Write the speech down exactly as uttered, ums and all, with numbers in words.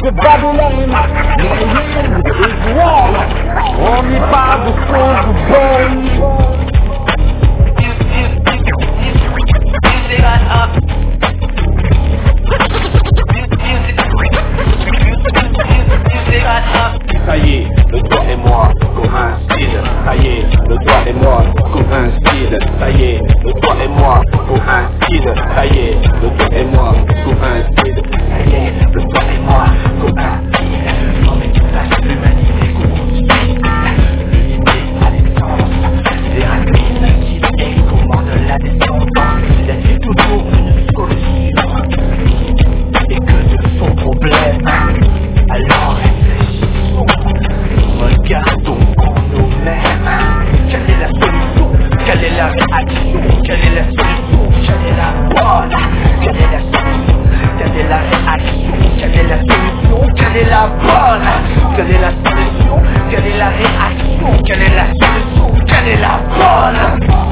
de Babylone, my hand is warm. Only by the soul of born. Ça y est, le toi et moi coïncide. Ça y est, le toi et moi coïncide. Ça y est, le toi et moi coïncide. Ça y est, le toi et moi coïncide. Ça y est, le toi et moi coïncide. L'homme est tout à l'humanité construite. L'unité à l'essence. C'est un crime qui est commande la descendance. Y a-t-il toujours une solution? Et que de son problème? Alors réfléchissons, regardons en nous-mêmes. Quelle est la solution? Quelle est la réaction? Quelle est la solution? Quelle est la bonne? Quelle est la solution? Quelle est la réaction? Quelle est la solution? Quelle est la bonne? Quelle est la solution? Quelle est la réaction? Quelle est la solution? Quelle est la bonne?